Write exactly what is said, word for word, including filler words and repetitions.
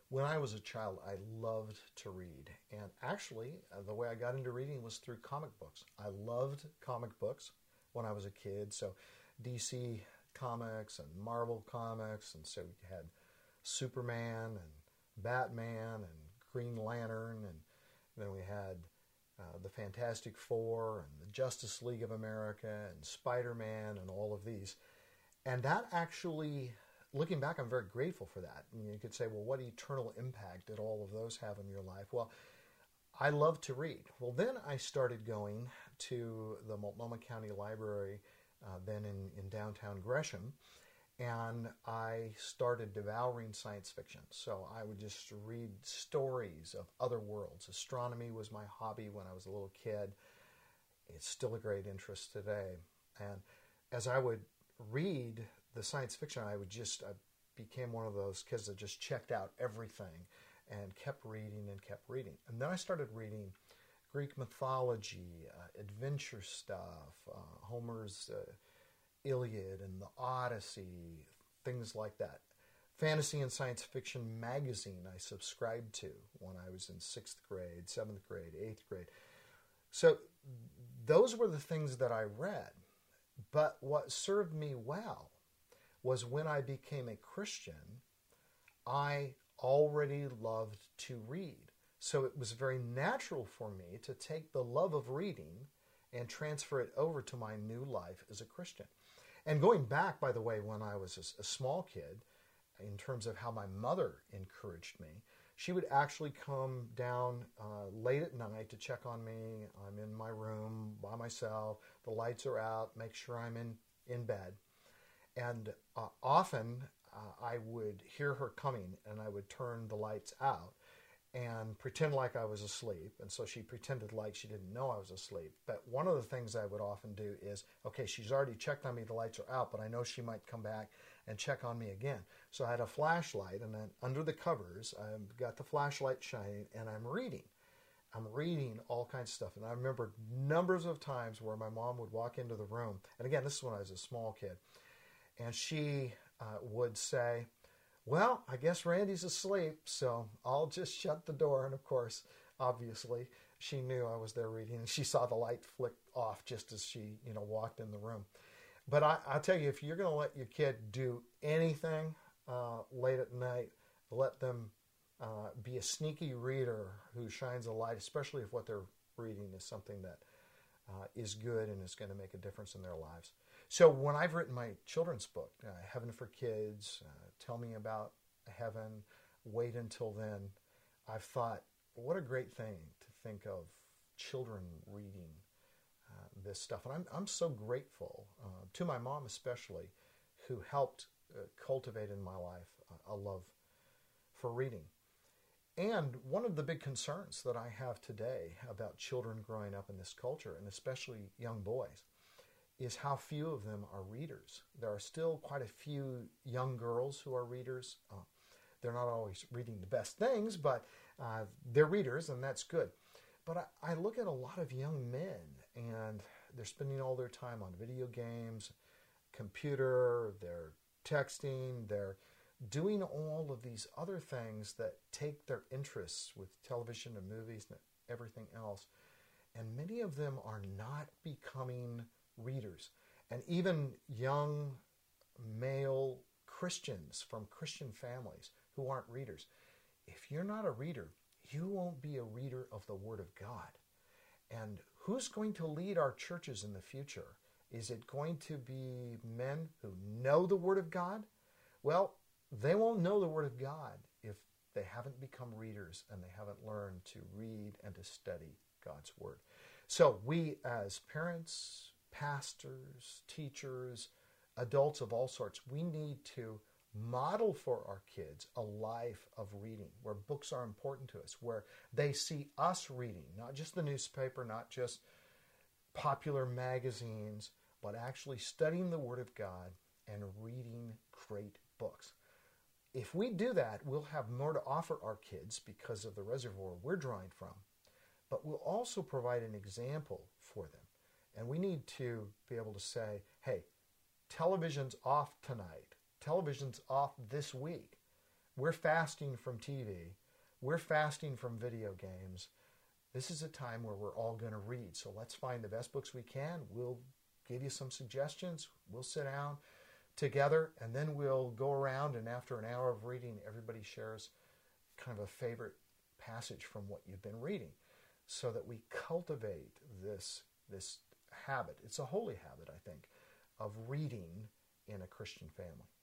When I was a child, I loved to read. And actually, uh, the way I got into reading was through comic books. I loved comic books when I was a kid. So D C Comics and Marvel Comics. And so we had Superman and Batman and Green Lantern. And then we had uh, the Fantastic Four and the Justice League of America and Spider-Man and all of these. And that actually, looking back, I'm very grateful for that. And you could say, well, what eternal impact did all of those have in your life? Well, I love to read. Well, then I started going to the Multnomah County Library, uh, then in, in downtown Gresham, and I started devouring science fiction. So I would just read stories of other worlds. Astronomy was my hobby when I was a little kid. It's still a great interest today. And as I would read the science fiction, I would just, I became one of those kids that just checked out everything and kept reading and kept reading. And then I started reading Greek mythology, uh, adventure stuff, uh, Homer's uh, Iliad and the Odyssey, things like that. Fantasy and science fiction magazine I subscribed to when I was in sixth grade, seventh grade, eighth grade. So those were the things that I read. But what served me well was when I became a Christian, I already loved to read. So it was very natural for me to take the love of reading and transfer it over to my new life as a Christian. And going back, by the way, when I was a, a small kid, in terms of how my mother encouraged me, she would actually come down uh, late at night to check on me. I'm in my room by myself. The lights are out. Make sure I'm in, in bed. And uh, often uh, I would hear her coming and I would turn the lights out and pretend like I was asleep. And so she pretended like she didn't know I was asleep. But one of the things I would often do is, okay, she's already checked on me, the lights are out, but I know she might come back and check on me again. So I had a flashlight, and then under the covers, I've got the flashlight shining, and I'm reading. I'm reading all kinds of stuff. And I remember numbers of times where my mom would walk into the room. And again, this is when I was a small kid. And she uh, would say, well, I guess Randy's asleep, so I'll just shut the door. And of course, obviously, she knew I was there reading, and she saw the light flick off just as she, you know, walked in the room. But I, I'll tell you, if you're going to let your kid do anything uh, late at night, let them uh, be a sneaky reader who shines a light, especially if what they're reading is something that uh, is good and is going to make a difference in their lives. So when I've written my children's book, uh, Heaven for Kids, uh, Tell Me About Heaven, Wait Until Then, I've thought, what a great thing to think of children reading uh, this stuff. And I'm, I'm so grateful uh, to my mom especially, who helped uh, cultivate in my life a, a love for reading. And one of the big concerns that I have today about children growing up in this culture, and especially young boys, is how few of them are readers. There are still quite a few young girls who are readers. Uh, they're not always reading the best things, but uh, they're readers, and that's good. But I, I look at a lot of young men, and they're spending all their time on video games, computer, they're texting, they're doing all of these other things that take their interests with television and movies and everything else. And many of them are not becoming readers. And even young male Christians from Christian families who aren't readers. If you're not a reader, you won't be a reader of the Word of God. And who's going to lead our churches in the future? Is it going to be men who know the Word of God? Well, they won't know the Word of God if they haven't become readers and they haven't learned to read and to study God's Word. So we as parents, pastors, teachers, adults of all sorts, we need to model for our kids a life of reading, where books are important to us, where they see us reading, not just the newspaper, not just popular magazines, but actually studying the Word of God and reading great books. If we do that, we'll have more to offer our kids because of the reservoir we're drawing from, but we'll also provide an example for them. And we need to be able to say, hey, television's off tonight. Television's off this week. We're fasting from T V. We're fasting from video games. This is a time where we're all going to read. So let's find the best books we can. We'll give you some suggestions. We'll sit down together, and then we'll go around, and after an hour of reading, everybody shares kind of a favorite passage from what you've been reading, so that we cultivate this, this habit. It's a holy habit, I think, of reading in a Christian family.